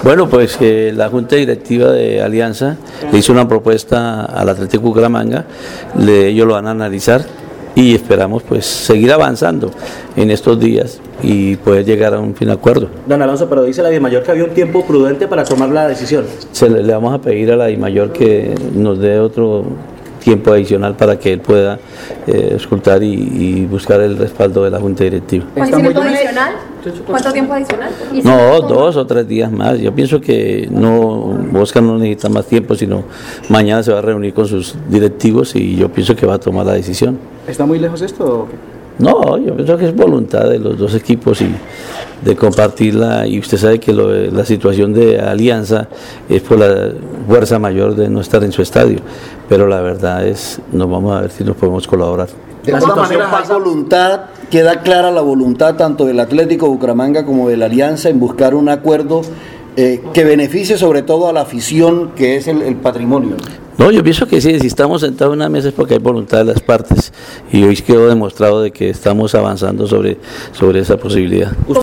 Bueno, pues la Junta Directiva de Alianza le hizo una propuesta al Atlético Bucaramanga, ellos lo van a analizar y esperamos pues seguir avanzando en estos días y poder llegar a un fin de acuerdo. Don Alonso, pero dice la DIMAYOR que había un tiempo prudente para tomar la decisión. Le vamos a pedir a la DIMAYOR que nos dé otro tiempo adicional para que él pueda escuchar y buscar el respaldo de la Junta Directiva. ¿Tiempo adicional? ¿Cuánto tiempo adicional? No, 2 o 3 días más. Yo pienso que Oscar no necesita más tiempo, sino mañana se va a reunir con sus directivos y yo pienso que va a tomar la decisión. ¿Está muy lejos esto o qué? No, yo pienso que es voluntad de los dos equipos y de compartirla, y usted sabe que la situación de Alianza es por la fuerza mayor de no estar en su estadio, pero la verdad es, nos vamos a ver si nos podemos colaborar. De todas maneras hay voluntad, queda clara la voluntad tanto del Atlético Bucaramanga como de la Alianza en buscar un acuerdo que beneficie sobre todo a la afición, que es el patrimonio. No, yo pienso que sí, si estamos sentados en una mesa es porque hay voluntad de las partes y hoy quedó demostrado de que estamos avanzando sobre esa posibilidad.